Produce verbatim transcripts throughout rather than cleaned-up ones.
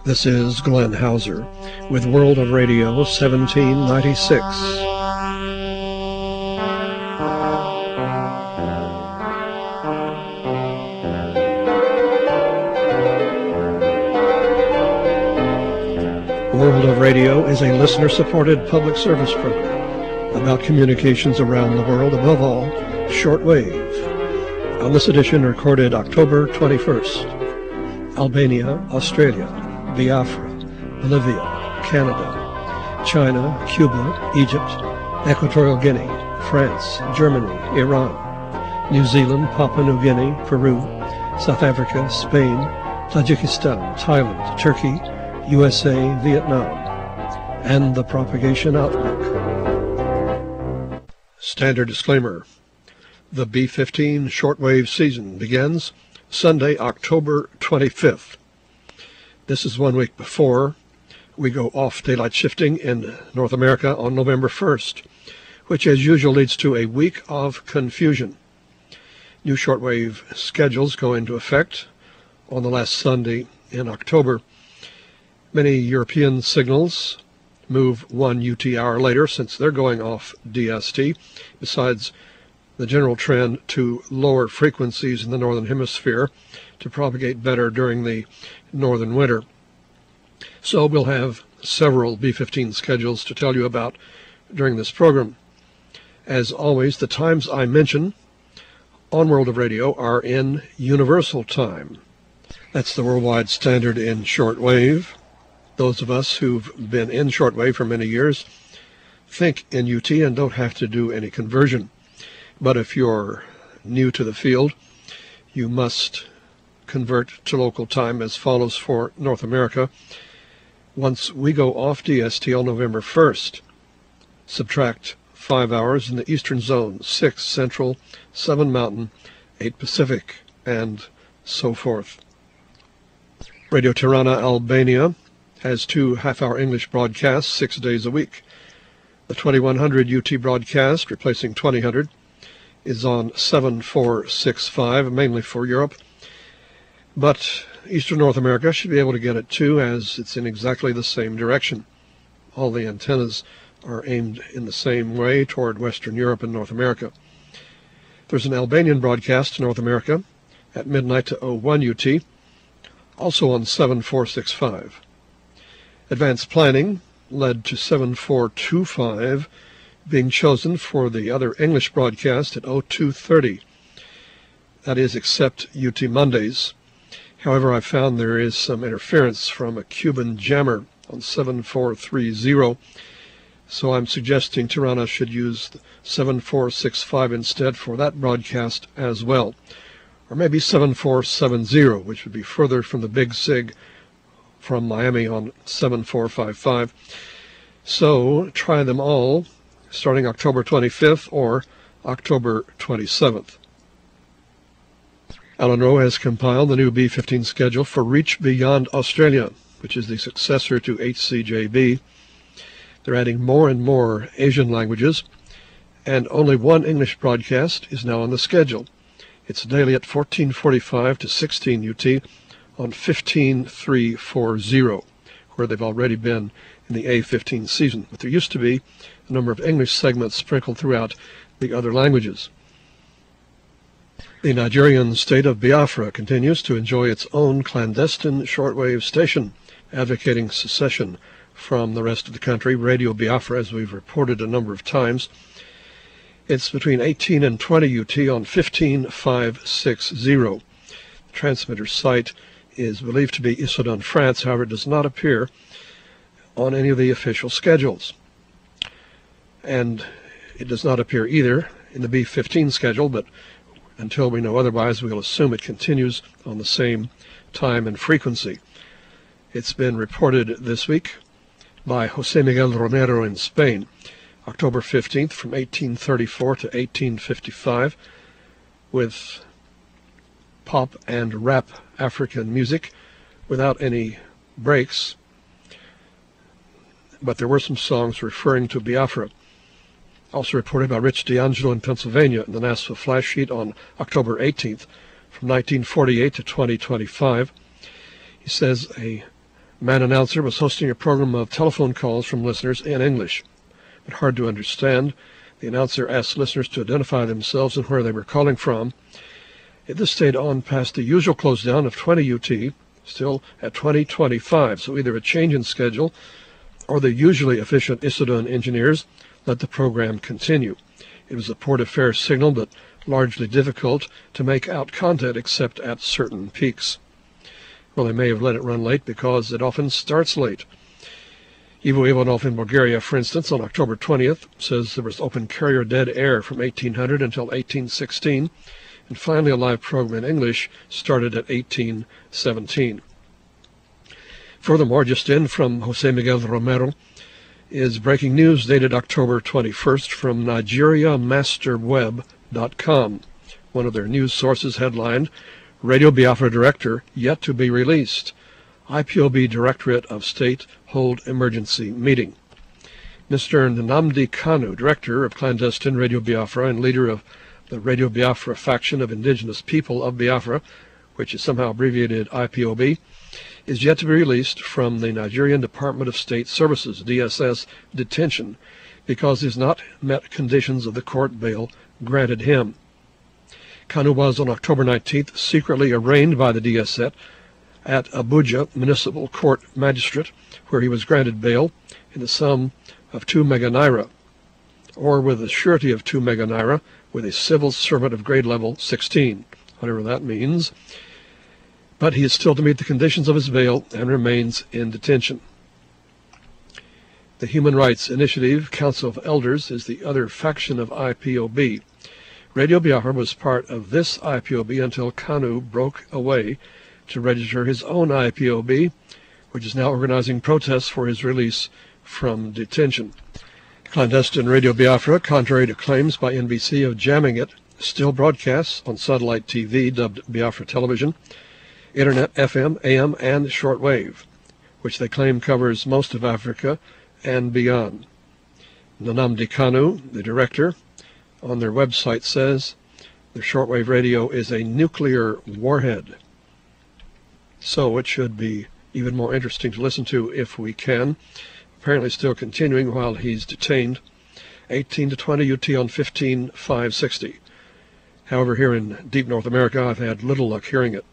This is Glenn Hauser with World of Radio seventeen ninety-six. World of Radio is a listener-supported public service program about communications around the world, above all, shortwave. On this edition, recorded October twenty-first, Albania, Australia, Biafra, Bolivia, Canada, China, Cuba, Egypt, Equatorial Guinea, France, Germany, Iran, New Zealand, Papua New Guinea, Peru, South Africa, Spain, Tajikistan, Thailand, Turkey, U S A, Vietnam, and the propagation outlook. Standard disclaimer. The B fifteen shortwave season begins Sunday, October twenty-fifth. This is one week before we go off daylight shifting in North America on November first, which as usual leads to a week of confusion. New shortwave schedules go into effect on the last Sunday in October. Many European signals move one U T hour later since they're going off D S T, besides the general trend to lower frequencies in the Northern Hemisphere to propagate better during the northern winter. So we'll have several B fifteen schedules to tell you about during this program. As always, the times I mention on World of Radio are in Universal Time. That's the worldwide standard in shortwave. Those of us who've been in shortwave for many years think in U T and don't have to do any conversion. But if you're new to the field, you must convert to local time as follows for North America. Once we go off D S T on November first, subtract five hours in the Eastern Zone, six Central, seven Mountain, eight Pacific, and so forth. Radio Tirana, Albania, has two half-hour English broadcasts six days a week. The twenty-one hundred U T broadcast, replacing twenty hundred, is on seven four six five, mainly for Europe. But Eastern North America should be able to get it too, as it's in exactly the same direction. All the antennas are aimed in the same way toward Western Europe and North America. There's an Albanian broadcast to North America at midnight to oh one U T, also on seven four six five. Advanced planning led to seven four two five being chosen for the other English broadcast at oh two thirty. That is, except U T Mondays. However, I found there is some interference from a Cuban jammer on seven four three zero, so I'm suggesting Tirana should use seven four six five instead for that broadcast as well. Or maybe seven four seven zero, which would be further from the Big Sig from Miami on seven four five five. So try them all starting October twenty-fifth or October twenty-seventh. Alan Rowe has compiled the new B fifteen schedule for Reach Beyond Australia, which is the successor to H C J B. They're adding more and more Asian languages, and only one English broadcast is now on the schedule. It's daily at fourteen forty-five to sixteen U T on fifteen three forty, where they've already been in the A fifteen season. But there used to be a number of English segments sprinkled throughout the other languages. The Nigerian state of Biafra continues to enjoy its own clandestine shortwave station, advocating secession from the rest of the country, Radio Biafra, as we've reported a number of times. It's between eighteen and twenty U T on fifteen five sixty. The transmitter site is believed to be Issoudun, France. However, it does not appear on any of the official schedules. And it does not appear either in the B fifteen schedule, but until we know otherwise, we'll assume it continues on the same time and frequency. It's been reported this week by Jose Miguel Romero in Spain, October fifteenth from eighteen thirty-four to eighteen fifty-five, with pop and rap African music without any breaks. But there were some songs referring to Biafra. Also reported by Rich D'Angelo in Pennsylvania in the NASFA flash sheet on October eighteenth from nineteen forty-eight to twenty twenty-five. He says a man announcer was hosting a program of telephone calls from listeners in English. But hard to understand, the announcer asked listeners to identify themselves and where they were calling from. This stayed on past the usual close down of twenty U T, still at twenty twenty-five, so either a change in schedule or the usually efficient Issoudun engineers let the program continue. It was a port affairs signal, but largely difficult to make out content except at certain peaks. Well, they may have let it run late because it often starts late. Ivo Ivanov in Bulgaria, for instance, on October twentieth, says there was open carrier dead air from eighteen hundred until eighteen sixteen, and finally a live program in English started at eighteen seventeen. Furthermore, just in from Jose Miguel Romero is breaking news dated October twenty-first from Nigeria Master Web dot com. One of their news sources headlined, Radio Biafra Director yet to be released. I P O B Directorate of State hold emergency meeting. Mister Nnamdi Kanu, Director of Clandestine Radio Biafra and leader of the Radio Biafra faction of indigenous people of Biafra, which is somehow abbreviated I P O B, is yet to be released from the Nigerian Department of State Services, D S S, detention because he has not met conditions of the court bail granted him. Kanu was on October nineteenth secretly arraigned by the D S S at Abuja Municipal Court Magistrate, where he was granted bail in the sum of two mega naira, or with a surety of two mega naira, with a civil servant of grade level sixteen, whatever that means. But he is still to meet the conditions of his bail and remains in detention. The Human Rights Initiative Council of Elders is the other faction of I P O B. Radio Biafra was part of this I P O B until Kanu broke away to register his own I P O B, which is now organizing protests for his release from detention. Clandestine Radio Biafra, contrary to claims by N B C of jamming it, still broadcasts on satellite T V dubbed Biafra Television, Internet, F M, A M, and shortwave, which they claim covers most of Africa and beyond. Nnamdi Kanu, the director, on their website says their shortwave radio is a nuclear warhead. So it should be even more interesting to listen to if we can. Apparently still continuing while he's detained. eighteen to twenty U T on fifteen five sixty. However, here in deep North America, I've had little luck hearing it.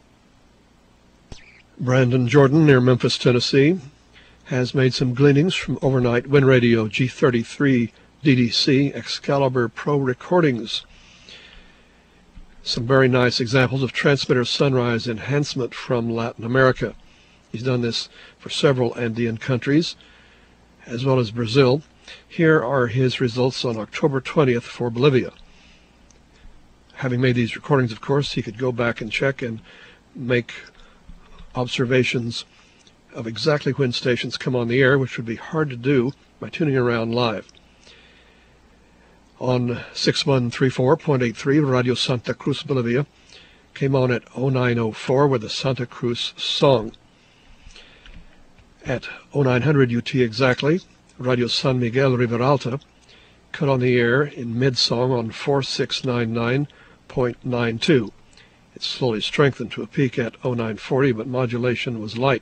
Brandon Jordan, near Memphis, Tennessee, has made some gleanings from overnight Wind Radio G thirty-three D D C Excalibur Pro recordings. Some very nice examples of transmitter sunrise enhancement from Latin America. He's done this for several Andean countries, as well as Brazil. Here are his results on October twentieth for Bolivia. Having made these recordings, of course, he could go back and check and make observations of exactly when stations come on the air, which would be hard to do by tuning around live. On six one three four point eight three, Radio Santa Cruz, Bolivia, came on at oh nine oh four with the Santa Cruz song. At oh nine hundred U T exactly, Radio San Miguel Riberalta cut on the air in mid-song on four six nine nine point nine two. It slowly strengthened to a peak at oh nine forty, but modulation was light.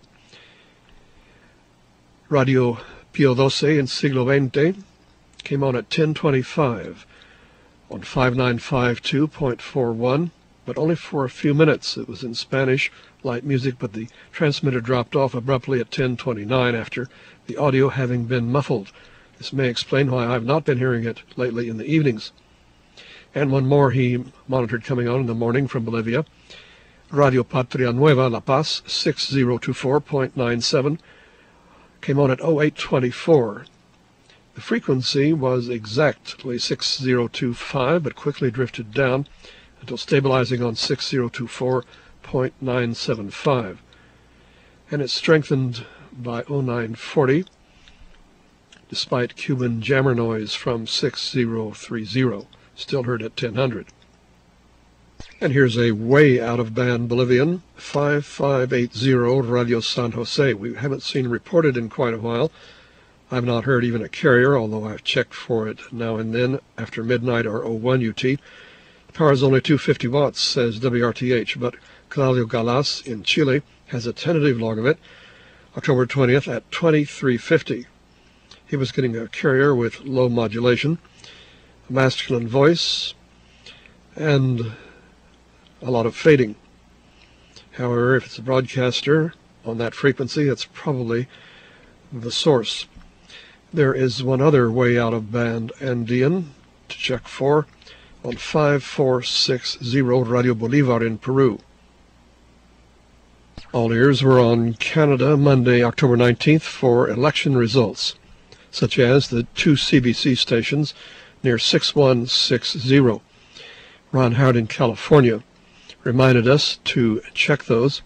Radio Pio twelve in Siglo veinte came on at ten twenty-five on five nine five two point four one, but only for a few minutes. It was in Spanish, light music, but the transmitter dropped off abruptly at ten twenty-nine after the audio having been muffled. This may explain why I've not been hearing it lately in the evenings. And one more he monitored coming on in the morning from Bolivia. Radio Patria Nueva La Paz six oh two four point nine seven came on at oh eight twenty-four. The frequency was exactly six oh two five, but quickly drifted down until stabilizing on six oh two four point nine seven five. And it strengthened by oh nine forty, despite Cuban jammer noise from six oh three oh, still heard at ten hundred. And here's a way out-of-band Bolivian, five five eight oh Radio San Jose. We haven't seen reported in quite a while. I've not heard even a carrier, although I've checked for it now and then after midnight or oh one U T. The power is only two hundred fifty watts, says W R T H, but Claudio Galas in Chile has a tentative log of it October twentieth at twenty-three fifty. He was getting a carrier with low modulation, a masculine voice, and a lot of fading. However, if it's a broadcaster on that frequency, it's probably the source. There is one other way out of band Andean to check for on five four six zero Radio Bolivar in Peru. All ears were on Canada Monday, October nineteenth for election results, such as the two C B C stations near six one six zero. Ron Howard in California reminded us to check those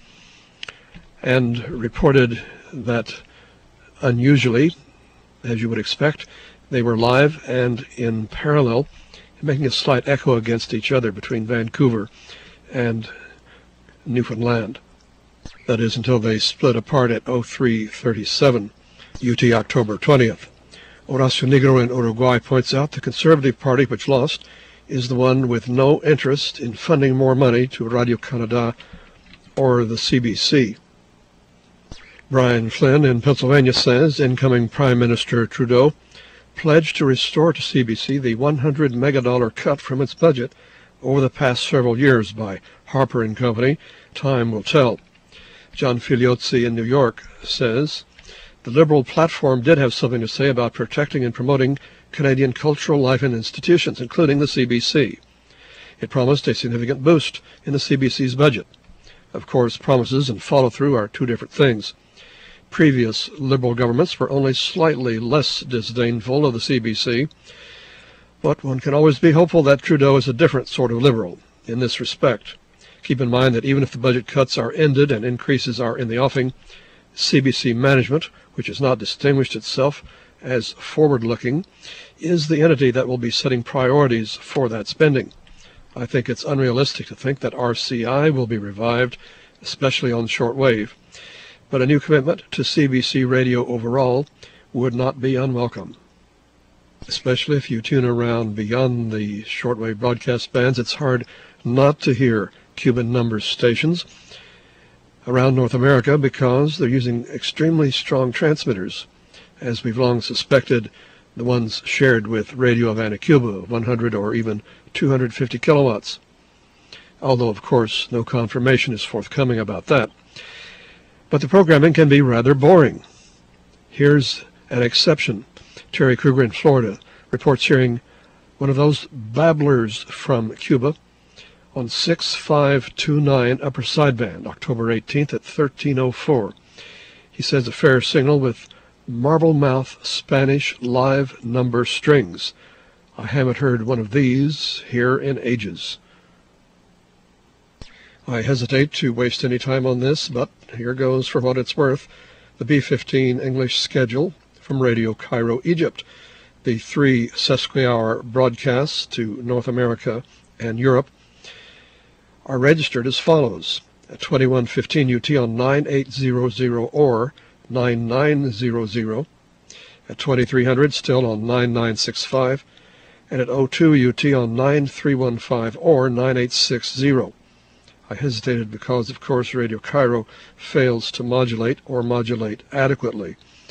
and reported that unusually, as you would expect, they were live and in parallel, making a slight echo against each other between Vancouver and Newfoundland. That is until they split apart at oh three thirty-seven, U T October twentieth. Horacio Negro in Uruguay points out the Conservative Party, which lost, is the one with no interest in funding more money to Radio-Canada or the C B C. Brian Flynn in Pennsylvania says incoming Prime Minister Trudeau pledged to restore to C B C the one hundred megadollar cut from its budget over the past several years by Harper and Company. Time will tell. John Filiozzi in New York says the Liberal platform did have something to say about protecting and promoting Canadian cultural life and institutions, including the C B C. It promised a significant boost in the C B C's budget. Of course, promises and follow-through are two different things. Previous Liberal governments were only slightly less disdainful of the C B C, but one can always be hopeful that Trudeau is a different sort of Liberal in this respect. Keep in mind that even if the budget cuts are ended and increases are in the offing, C B C management, which has not distinguished itself as forward-looking, is the entity that will be setting priorities for that spending. I think it's unrealistic to think that R C I will be revived, especially on shortwave, but a new commitment to C B C radio overall would not be unwelcome. Especially if you tune around beyond the shortwave broadcast bands, it's hard not to hear Cuban number stations around North America because they're using extremely strong transmitters, as we've long suspected, the ones shared with Radio Havana, Cuba, one hundred or even two hundred fifty kilowatts. Although, of course, no confirmation is forthcoming about that. But the programming can be rather boring. Here's an exception. Terry Kruger in Florida reports hearing one of those babblers from Cuba on six five two nine upper sideband, October eighteenth at thirteen oh four. He says a fair signal with marble mouth Spanish live number strings. I haven't heard one of these here in ages. I hesitate to waste any time on this, but here goes for what it's worth. The B fifteen English schedule from Radio Cairo, Egypt. The three sesquihour broadcasts to North America and Europe are registered as follows. At twenty-one fifteen U T on nine eight hundred or nine nine hundred, at twenty-three hundred still on nine nine six five, and at oh two U T on nine three one five or nine eight six zero. I hesitated because, of course, Radio Cairo fails to modulate or modulate adequately.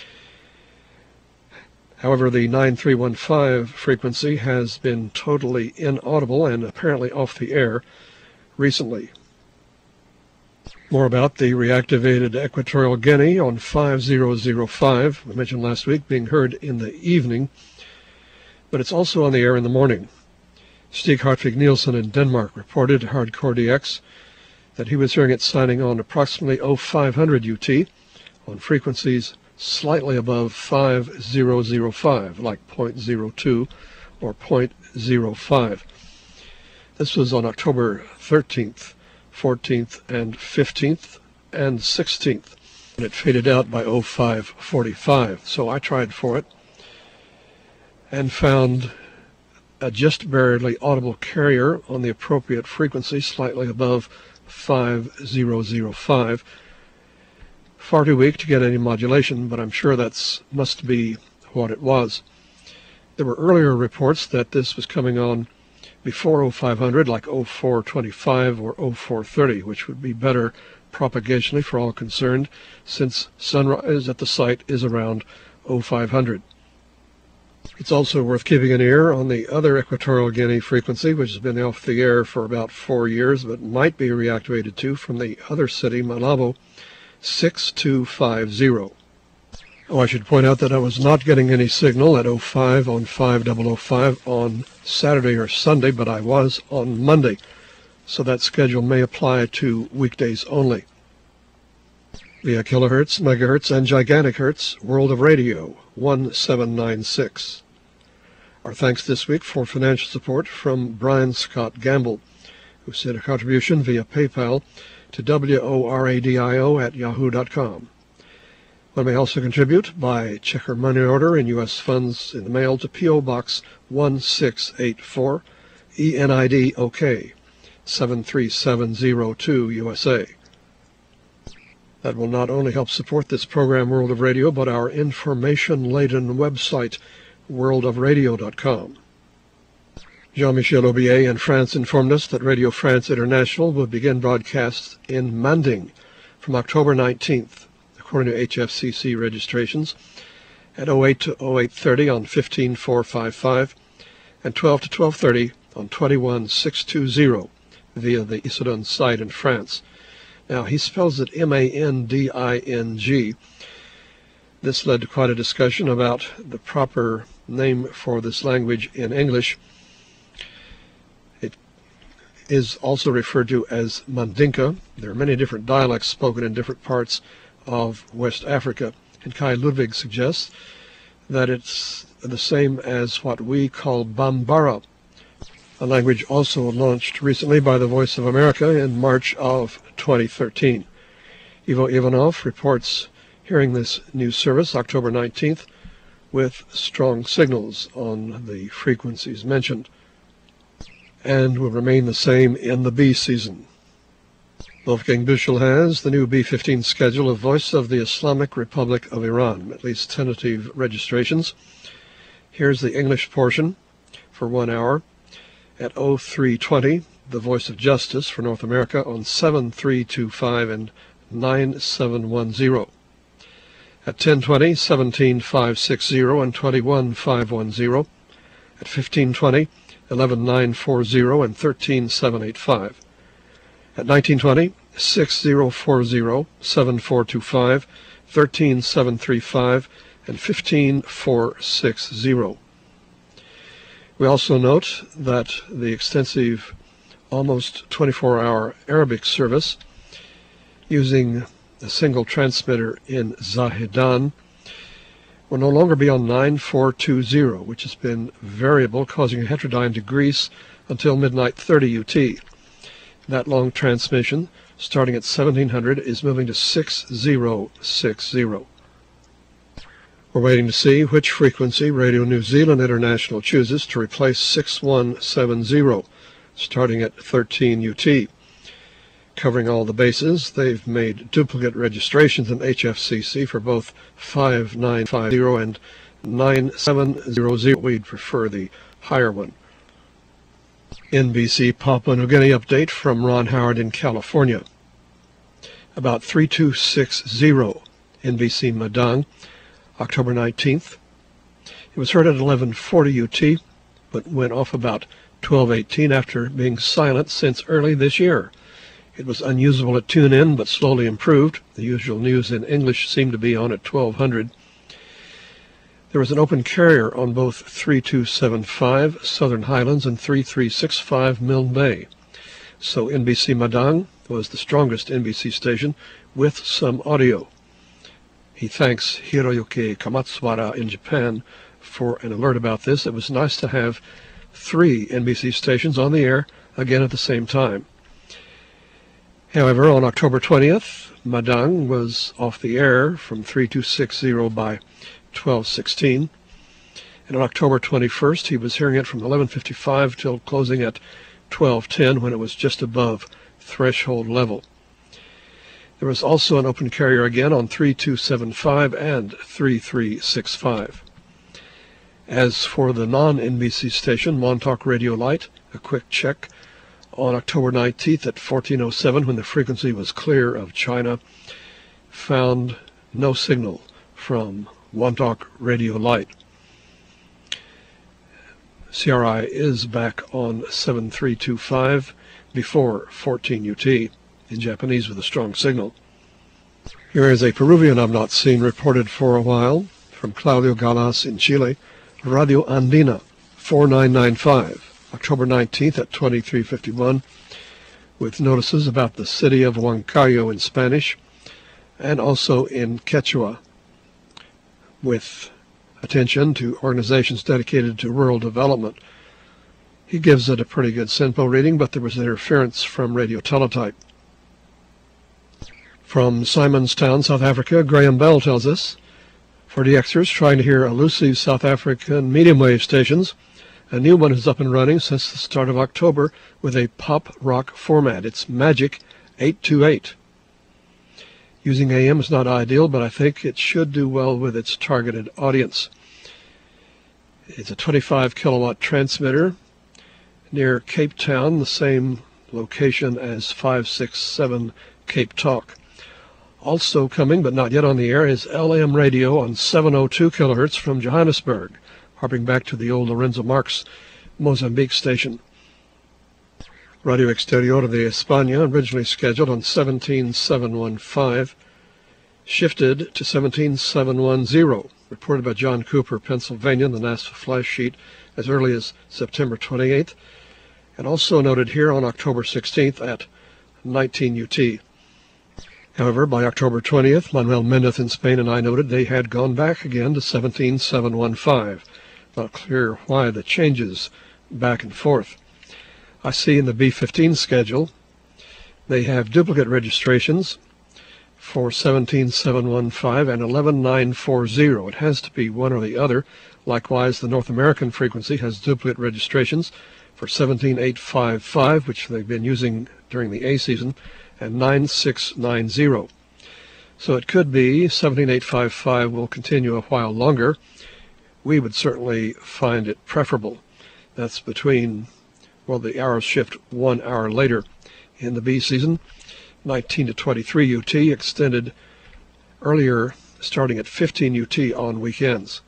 However, the nine three one five frequency has been totally inaudible and apparently off the air recently. More about the reactivated Equatorial Guinea on five thousand five, we mentioned last week, being heard in the evening, but it's also on the air in the morning. Stig Hartvig Nielsen in Denmark reported to Hardcore D X that he was hearing it signing on approximately oh five hundred U T on frequencies slightly above five thousand five, like zero point zero two or zero point zero five. This was on October thirteenth, fourteenth, and fifteenth, and sixteenth, and it faded out by oh five forty-five. So I tried for it and found a just barely audible carrier on the appropriate frequency, slightly above five thousand five. Far too weak to get any modulation, but I'm sure that's must be what it was. There were earlier reports that this was coming on before oh five hundred, like oh four twenty-five or oh four thirty, which would be better propagationally for all concerned, since sunrise at the site is around oh five hundred. It's also worth keeping an ear on the other Equatorial Guinea frequency, which has been off the air for about four years, but might be reactivated to from the other city, Malabo, six two five zero. Oh, I should point out that I was not getting any signal at oh five on five thousand five on Saturday or Sunday, but I was on Monday, so that schedule may apply to weekdays only. Via kilohertz, megahertz, and gigantic hertz, World of Radio, one seven nine six. Our thanks this week for financial support from Brian Scott Gamble, who sent a contribution via PayPal to wораdio at yahoo dot com. One may also contribute by check or money order in U S funds in the mail to P O Box one six eight four, E N I D OK, seven three seven zero two, U S A. That will not only help support this program, World of Radio, but our information-laden website, world of radio dot com. Jean-Michel Aubier in France informed us that Radio France International will begin broadcasts in Manding from October nineteenth, according to H F C C registrations, at oh eight to oh eight thirty on fifteen four fifty-five and twelve to twelve thirty on twenty-one six twenty via the Issoudun site in France. Now, he spells it M A N D I N G. This led to quite a discussion about the proper name for this language in English. It is also referred to as Mandinka. There are many different dialects spoken in different parts of West Africa, and Kai Ludwig suggests that it's the same as what we call Bambara, a language also launched recently by the Voice of America in March of twenty thirteen. Ivo Ivanov reports hearing this new service October nineteenth with strong signals on the frequencies mentioned, and will remain the same in the B season. Wolfgang Büchel has the new B fifteen schedule of Voice of the Islamic Republic of Iran, at least tentative registrations. Here's the English portion for one hour at oh three twenty, the Voice of Justice for North America on seven three two five and nine seven one zero. At ten twenty, seventeen five sixty and twenty-one five ten. At fifteen twenty, eleven nine forty and thirteen seven eighty-five. At nineteen twenty, six oh forty, seven four two five, thirteen seven thirty-five, and fifteen four sixty. We also note that the extensive, almost twenty-four hour Arabic service using a single transmitter in Zahedan will no longer be on nine four two zero, which has been variable, causing a heterodyne to grease until midnight thirty U T. That long transmission, starting at seventeen hundred, is moving to six oh six oh. We're waiting to see which frequency Radio New Zealand International chooses to replace six one seven zero, starting at thirteen U T. Covering all the bases, they've made duplicate registrations in H F C C for both five nine five zero and nine seven zero zero. We'd prefer the higher one. N B C Papua New Guinea update from Ron Howard in California. About three two six zero, N B C Madang, October nineteenth. It was heard at eleven forty U T, but went off about twelve eighteen after being silent since early this year. It was unusable at tune-in, but slowly improved. The usual news in English seemed to be on at twelve hundred. There was an open carrier on both three two seven five Southern Highlands and three three six five Milne Bay. So N B C Madang was the strongest N B C station with some audio. He thanks Hiroyuki Kamatsuwara in Japan for an alert about this. It was nice to have three N B C stations on the air again at the same time. However, on October twentieth, Madang was off the air from three two six zero by twelve sixteen, and on October twenty-first he was hearing it from eleven fifty-five till closing at twelve ten, when it was just above threshold level. There was also an open carrier again on three two seven five and three three six five. As for the non-N B C station, Montauk Radio Light, a quick check on October nineteenth at fourteen oh seven, when the frequency was clear of China, found no signal from Wontok Radio Light. C R I is back on seven three two five before fourteen U T in Japanese with a strong signal. Here is a Peruvian I've not seen reported for a while from Claudio Galas in Chile. Radio Andina four nine nine five, October nineteenth at twenty-three fifty-one, with notices about the city of Huancayo in Spanish and also in Quechua, with attention to organizations dedicated to rural development. He gives it a pretty good SINPO reading, but there was interference from Radio Teletype. From Simonstown, South Africa, Graham Bell tells us, for D Xers trying to hear elusive South African medium wave stations, a new one is up and running since the start of October with a pop rock format. It's Magic eight two eight. Using A M is not ideal, but I think it should do well with its targeted audience. It's a twenty-five kilowatt transmitter near Cape Town, the same location as five six seven Cape Talk. Also coming, but not yet on the air, is L M radio on seven oh two kilohertz from Johannesburg, harping back to the old Lorenzo Marx Mozambique station. Radio Exterior de España, originally scheduled on seventeen seven fifteen, shifted to seventeen seven ten, reported by John Cooper, Pennsylvania, in the NASA flash sheet as early as September twenty-eighth, and also noted here on October sixteenth at nineteen U T. However, by October twentieth, Manuel Mendez in Spain and I noted they had gone back again to seventeen seven fifteen. Not clear why the changes back and forth. I see in the B fifteen schedule they have duplicate registrations for seventeen seven fifteen and eleven nine forty. It has to be one or the other. Likewise, the North American frequency has duplicate registrations for seventeen eight fifty-five, which they've been using during the A season, and nine six nine zero. So it could be seventeen eight fifty-five will continue a while longer. We would certainly find it preferable. That's between, well, the hours shift one hour later in the B season, nineteen to twenty-three U T, extended earlier, starting at fifteen U T on weekends.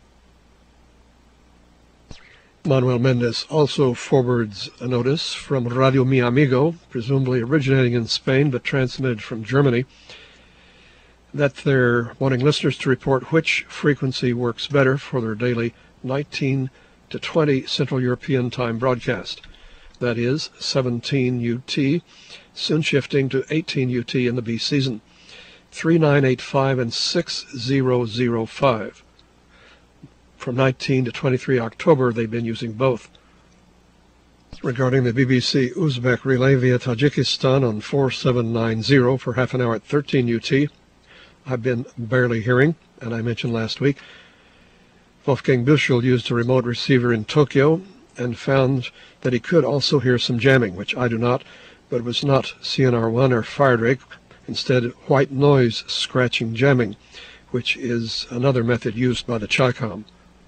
Manuel Mendez also forwards a notice from Radio Mi Amigo, presumably originating in Spain but transmitted from Germany, that they're wanting listeners to report which frequency works better for their daily nineteen to twenty Central European Time broadcast. That is seventeen U T, soon shifting to eighteen U T in the B season, three nine eight five and six zero zero five. From nineteen to twenty-three October, they've been using both. Regarding the B B C Uzbek relay via Tajikistan on four seven nine zero for half an hour at thirteen U T, I've been barely hearing, and I mentioned last week, Wolfgang Büchel used a remote receiver in Tokyo and found that he could also hear some jamming, which I do not, but it was not C N R one or Firedrake, instead white noise scratching jamming, which is another method used by the Chi-Com.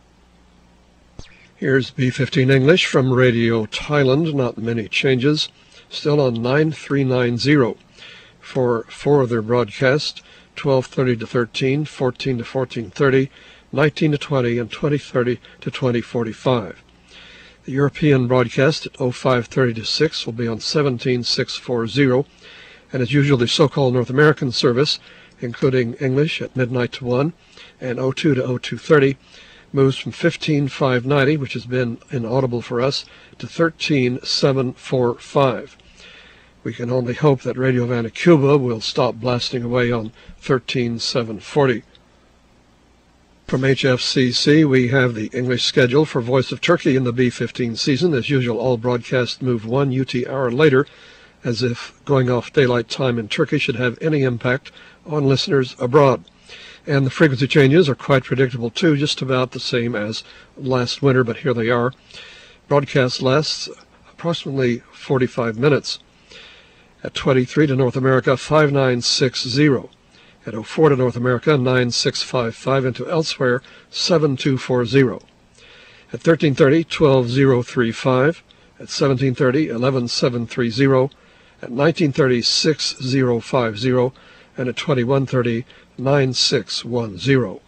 Here's B fifteen English from Radio Thailand, not many changes, still on nine three nine zero for four of their broadcasts, twelve thirty to thirteen, fourteen to fourteen thirty, nineteen to twenty, and twenty thirty to twenty forty-five. The European broadcast at oh five thirty to six will be on seventeen six forty, and as usual the so-called North American service, including English at midnight to one and oh two to oh two thirty, moves from fifteen five ninety, which has been inaudible for us, to thirteen seven forty-five. We can only hope that Radio Havana, Cuba will stop blasting away on thirteen seven forty. From H F C C, we have the English schedule for Voice of Turkey in the B fifteen season. As usual, all broadcasts move one U T hour later, as if going off daylight time in Turkey should have any impact on listeners abroad. And the frequency changes are quite predictable too, just about the same as last winter, but here they are. Broadcast lasts approximately forty-five minutes. At twenty-three to North America, five nine six zero. At oh four to North America, nine six five five, and to elsewhere, seven two four zero. At thirteen thirty, twelve zero three five. at seventeen thirty, eleven seven thirty, at nineteen thirty, six thousand fifty, and at twenty-one thirty, nine six one zero.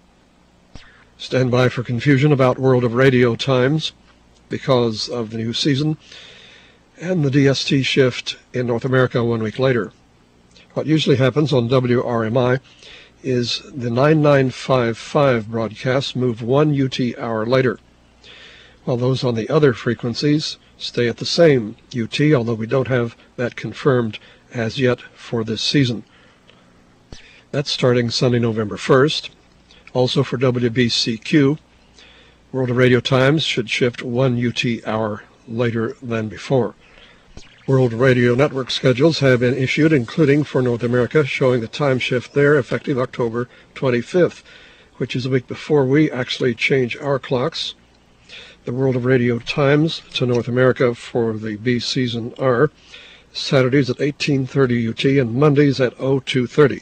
Stand by for confusion about World of Radio times because of the new season and the D S T shift in North America one week later. What usually happens on W R M I is the nine nine five five broadcasts move one U T hour later, while those on the other frequencies stay at the same U T, although we don't have that confirmed as yet for this season. That's starting Sunday, November first. Also for W B C Q, World of Radio times should shift one U T hour later than before. World Radio Network schedules have been issued, including for North America, showing the time shift there effective October twenty-fifth, which is a week before we actually change our clocks. The World of Radio times to North America for the B season are Saturdays at eighteen thirty U T and Mondays at oh two thirty.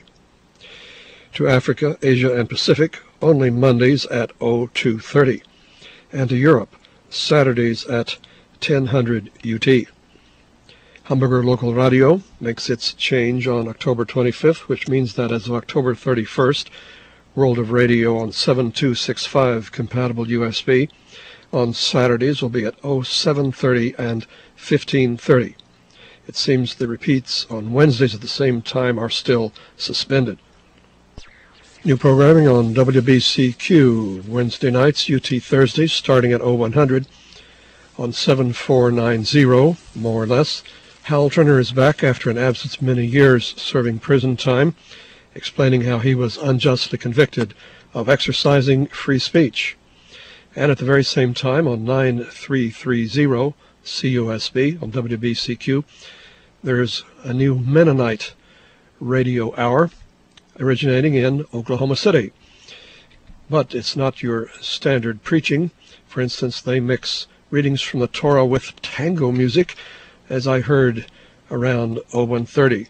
To Africa, Asia, and Pacific, only Mondays at oh two thirty. And to Europe, Saturdays at ten hundred U T. Hamburger Local Radio makes its change on October twenty-fifth, which means that as of October thirty-first, World of Radio on seven two six five compatible U S B on Saturdays will be at oh seven thirty and fifteen thirty. It seems the repeats on Wednesdays at the same time are still suspended. New programming on W B C Q, Wednesday nights, U T Thursdays, starting at oh one hundred. On seven four nine zero, more or less, Hal Turner is back after an absence of many years serving prison time, explaining how he was unjustly convicted of exercising free speech. And at the very same time, on nine three three zero C U S B on W B C Q, there's a new Mennonite radio hour originating in Oklahoma City. But it's not your standard preaching. For instance, they mix readings from the Torah with tango music, as I heard around oh one thirty.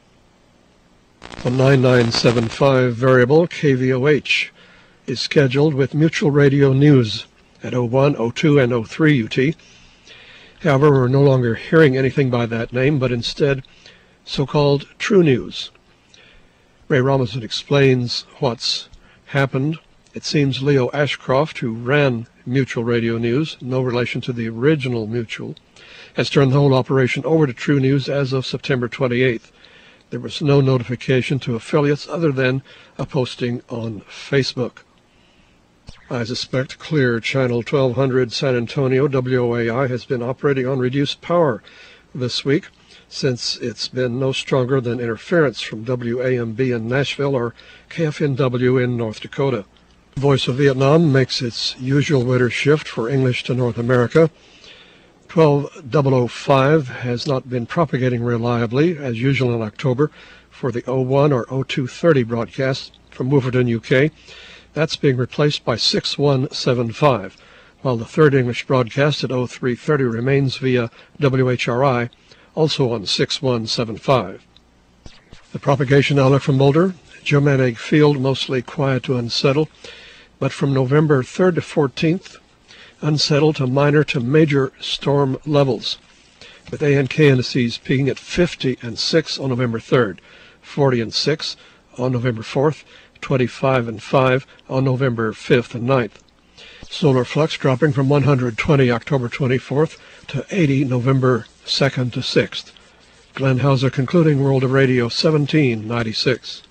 On nine nine seven five variable, K V O H is scheduled with Mutual Radio News at oh one, oh two, and oh three U T. However, we're no longer hearing anything by that name, but instead so-called True News. Ray Robinson explains what's happened. It seems Leo Ashcroft, who ran Mutual Radio News, no relation to the original Mutual, has turned the whole operation over to True News as of September twenty-eighth. There was no notification to affiliates other than a posting on Facebook. I suspect Clear Channel twelve hundred San Antonio W O A I has been operating on reduced power this week, since it's been no stronger than interference from W A M B in Nashville or K F N W in North Dakota. Voice of Vietnam makes its usual winter shift for English to North America. twelve thousand five has not been propagating reliably, as usual in October, for the oh one or oh two thirty broadcast from Wolverton, U K. That's being replaced by six one seven five, while the third English broadcast at oh three thirty remains via W H R I, also on six one seven five. The propagation outlook from Mulder, geomagnetic field mostly quiet to unsettled, but from November third to fourteenth, unsettled to minor to major storm levels, with A and K indices peaking at fifty and six on November third, forty and six on November fourth, twenty-five and five on November fifth and ninth. Solar flux dropping from one hundred twenty October twenty-fourth to eighty November second to sixth. Glenn Hauser concluding World of Radio seventeen ninety-six.